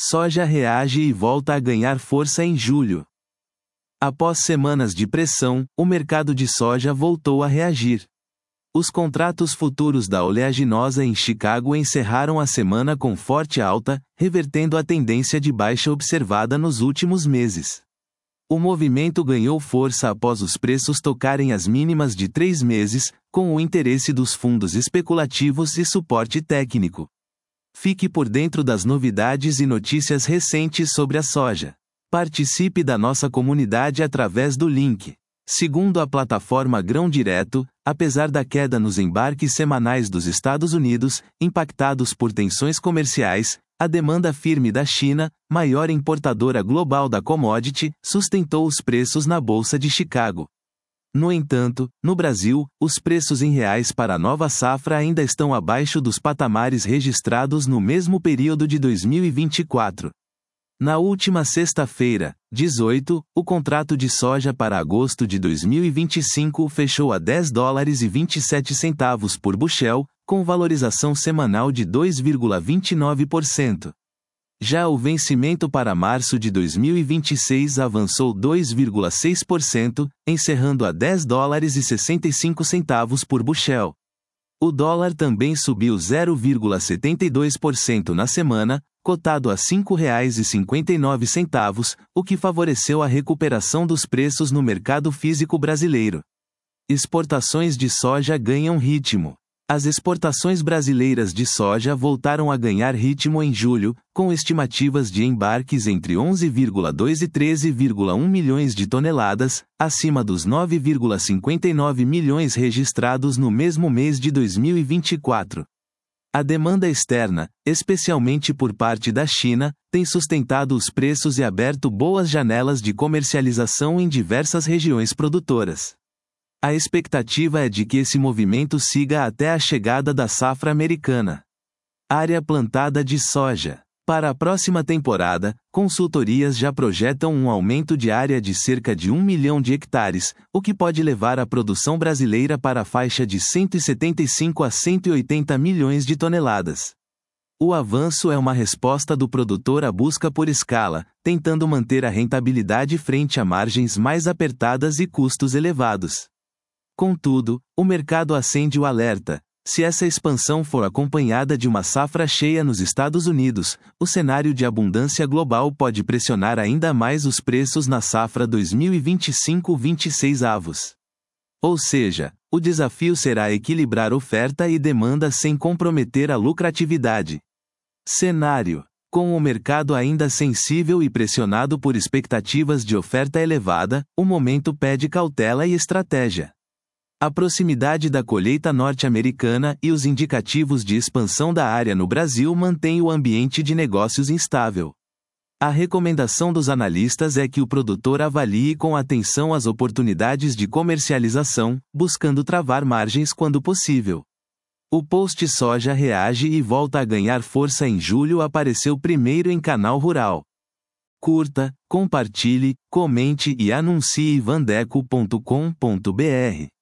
Soja reage e volta a ganhar força em julho. Após semanas de pressão, o mercado de soja voltou a reagir. Os contratos futuros da oleaginosa em Chicago encerraram a semana com forte alta, revertendo a tendência de baixa observada nos últimos meses. O movimento ganhou força após os preços tocarem as mínimas de 3 meses, com o interesse dos fundos especulativos e suporte técnico. Fique por dentro das novidades e notícias recentes sobre a soja. Participe da nossa comunidade através do link. Segundo a plataforma Grão Direto, apesar da queda nos embarques semanais dos Estados Unidos, impactados por tensões comerciais, a demanda firme da China, maior importadora global da commodity, sustentou os preços na Bolsa de Chicago. No entanto, no Brasil, os preços em reais para a nova safra ainda estão abaixo dos patamares registrados no mesmo período de 2024. Na última sexta-feira, 18, o contrato de soja para agosto de 2025 fechou a $10,27 por bushel, com valorização semanal de 2,29%. Já o vencimento para março de 2026 avançou 2,6%, encerrando a $10,65 por bushel. O dólar também subiu 0,72% na semana, cotado a R$ 5,59, o que favoreceu a recuperação dos preços no mercado físico brasileiro. Exportações de soja ganham ritmo. As exportações brasileiras de soja voltaram a ganhar ritmo em julho, com estimativas de embarques entre 11,2 e 13,1 milhões de toneladas, acima dos 9,59 milhões registrados no mesmo mês de 2024. A demanda externa, especialmente por parte da China, tem sustentado os preços e aberto boas janelas de comercialização em diversas regiões produtoras. A expectativa é de que esse movimento siga até a chegada da safra americana. Área plantada de soja. Para a próxima temporada, consultorias já projetam um aumento de área de cerca de 1 milhão de hectares, o que pode levar a produção brasileira para a faixa de 175 a 180 milhões de toneladas. O avanço é uma resposta do produtor à busca por escala, tentando manter a rentabilidade frente a margens mais apertadas e custos elevados. Contudo, o mercado acende o alerta. Se essa expansão for acompanhada de uma safra cheia nos Estados Unidos, o cenário de abundância global pode pressionar ainda mais os preços na safra 2025-26 avos. Ou seja, o desafio será equilibrar oferta e demanda sem comprometer a lucratividade. Cenário: com o mercado ainda sensível e pressionado por expectativas de oferta elevada, o momento pede cautela e estratégia. A proximidade da colheita norte-americana e os indicativos de expansão da área no Brasil mantêm o ambiente de negócios instável. A recomendação dos analistas é que o produtor avalie com atenção as oportunidades de comercialização, buscando travar margens quando possível. O post Soja reage e volta a ganhar força em julho apareceu primeiro em Canal Rural. Curta, compartilhe, comente e anuncie vandeco.com.br.